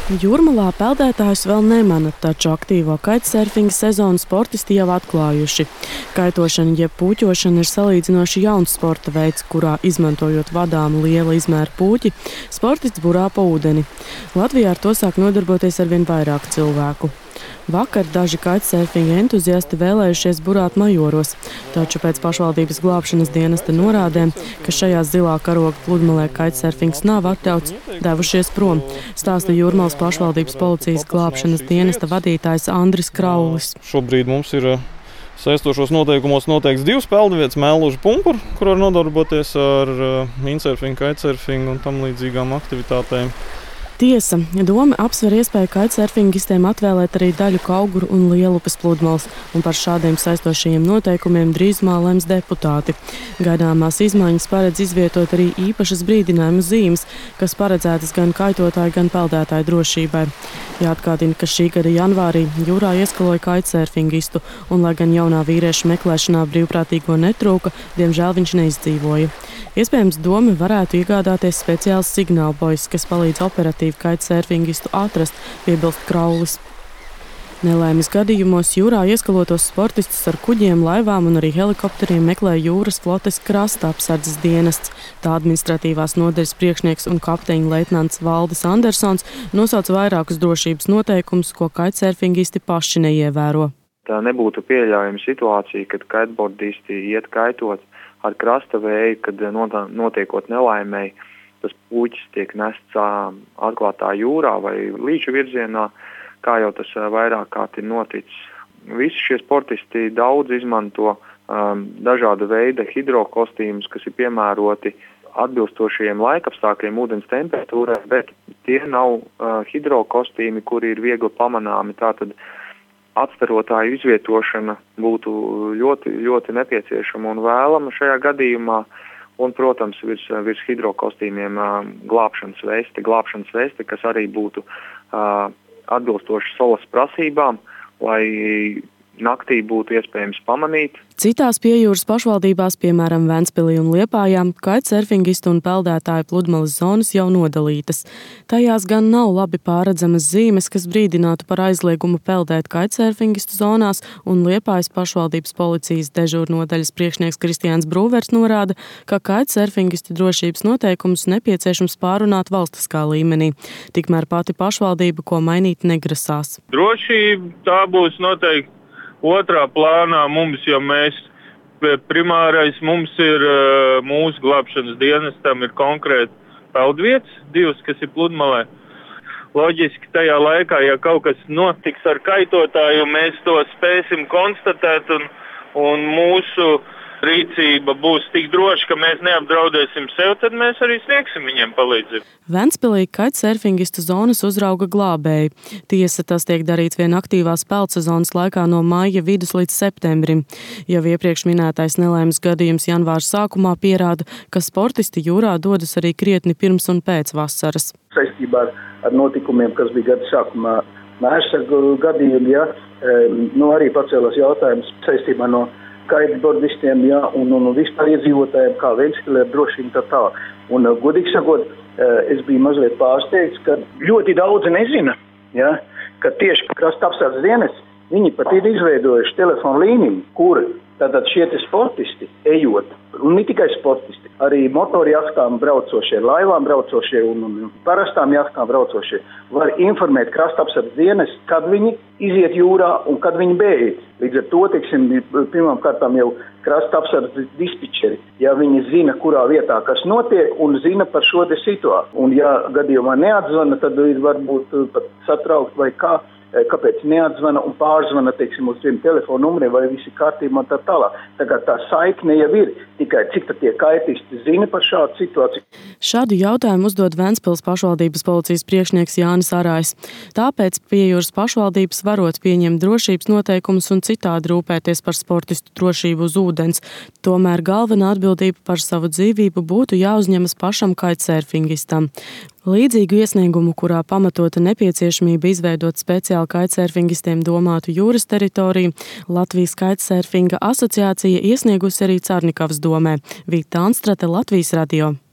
Jūrmalā peldētājus vēl nemana, taču aktīvo kitesurfinga sezonu sportisti jau atklājuši. Kaitošana jeb pūķošana ir salīdzinoši jauns sporta veids, kurā, izmantojot vadāmu liela izmēra pūķi, sportists burā pa ūdeni. Latvijā ar to sāk nodarboties arvien vairāk cilvēku. Vakar daži kitesurfinga entuziasti vēlējušies burāt Majoros, taču pēc pašvaldības glābšanas dienesta norādēm, ka šajā zilā karoga pludmalē kitesurfings nav atļauts, devušies prom, stāsta Jūrmalas pašvaldības policijas glābšanas dienesta vadītājs Andris Kraulis. Šobrīd mums ir saistošos noteikumos noteikts 2 peldvietas, Mēluža Pumpura, kur var nodarboties ar windsurfingu, kitesurfingu un tam līdzīgām aktivitātēm. Tiesa, doma apsver iespēju kitesurfingistiem atvēlēt arī daļu Kauguru un Lielupes pludmales, un par šādiem saistošajiem noteikumiem drīzumā lems deputāti. Gaidāmās izmaiņas paredz izvietot arī īpašas brīdinājumu zīmes, kas paredzētas gan kaitotāju, gan peldētāju drošībai. Jāatgādina, ka šī gada janvārī jūrā ieskaloja kitesurfingistu, un, lai gan jaunā vīrieša meklēšanā brīvprātīgo netrūka, diemžēl viņš neizdzīvoja. Iespējams, doma varētu iegādāties speciāls signālbojs, kas palīdz operatīvi kitesurfingistu atrast, piebilst Kraulis. Nelaimes gadījumos jūrā ieskalotos sportistus ar kuģiem, laivām un arī helikopteriem meklē jūras flotes krasta apsardzes dienests. Tā administratīvās nodaļas priekšnieks un kapteiņa leitnants Valdis Andersons nosauca vairākus drošības noteikumus, ko kitesurfingisti paši neievēro. Tā nebūtu pieļaujama situācija, kad kiteboardisti iet kaitot ar krasta vēju, kad notiekot nelaimei, tas puķis tiek nests atklātā jūrā vai līča virzienā, kā jau tas vairāk kārt ir noticis. Visi šie sportisti daudz izmanto dažāda veida hidrokostīmus, kas ir piemēroti atbilstošajiem laikapstākļiem, ūdens temperatūrai, bet tie nav hidrokostīmi, kuri ir viegli pamanāmi. Tātad atstarotāju izvietošana būtu ļoti, ļoti nepieciešama un vēlama šajā gadījumā. Un, protams, virs hidrokostīmiem glābšanas veste, kas arī būtu atbilstoši solas prasībām, lai naktī būtu iespējams pamanīt. Citās piejūras pašvaldībās, piemēram, Ventspilī un Liepājā, kitesurfingistu un peldētāju pludmales zonas jau nodalītas. Tajās gan nav labi pārredzamas zīmes, kas brīdinātu par aizliegumu peldēt kitesurfingistu zonās, un Liepājas pašvaldības policijas dežūrnodaļas priekšnieks Kristiāns Brūvers norāda, ka kitesurfingistu drošības noteikumus nepieciešams pārunāt valstiskā līmenī. Tikmēr pati pašvaldība ko mainīt negrasās. Drošība tā būs noteikti otrā plānā mums, jo primārais mums ir mūsu glābšanas dienestam ir konkrēti peldvietas, 2, kas ir pludmalē. Loģiski tajā laikā, ja kaut kas notiks ar kaitotāju, mēs to spēsim konstatēt un mūsu rīcība būs tik droša, ka mēs neapdraudēsim sev, tad mēs arī sniegsim viņiem palīdzību. Ventspilī kitesurfingistu zonas uzrauga glābēji. Tiesa, tas tiek darīts vien aktīvās peldsezonas laikā no maija vidus līdz septembrim. Jau iepriekš minētais nelaimes gadījums janvāra sākumā pierāda, ka sportisti jūrā dodas arī krietni pirms un pēc vasaras. Saistībā ar notikumiem, kas bija gada sākumā, mērsargu gadījumi, arī pacēlās jautājums saistībā no kiteboardistiem, un vispār iedzīvotājiem, kā Ventspilē ar drošību tā tā. Un, godīgi sakot, es biju mazliet pārsteigts, ka ļoti daudzi nezina, ka tieši krasta apsardzes dienests, viņi pat ir izveidojuši telefonu līniju, kur tātad šie sportisti ejot, un ne tikai sportisti, arī motoru jahtām braucošie, laivām braucošie un parastām jahtām braucošie var informēt krasta apsardzes dienestu, kad viņi iziet jūrā un kad viņi beidz. Līdz ar to, pirmām kārtām jau krasta apsardzes dispečeri, ja viņi zina, kurā vietā kas notiek un zina par šo situāciju. Un ja gadījumā neatzvana, tad varbūt pat satraukt vai kāpēc neatzvana un pārzvana, uz tiem telefonu numuriem, vai visi kārtībā un tā tālāk. Tā saikne jau ir, tikai cik tad tie kaitisti zina par šādu situāciju. Šādu jautājumu uzdod Ventspils pašvaldības policijas priekšnieks Jānis Arājs. Tāpēc piejūras pašvaldības varot pieņemt drošības noteikumus un citādi rūpēties par sportistu drošību uz ūdens. Tomēr galvenā atbildība par savu dzīvību būtu jāuzņemas pašam kitesurfingistam. Līdzīgu iesniegumu, kurā pamatota nepieciešamība izveidot speciāli kitesurfingistiem domātu jūras teritoriju, Latvijas kitesurfinga asociācija iesniegusi arī Carnikavas domē. Vīta Anstrate, Latvijas radio.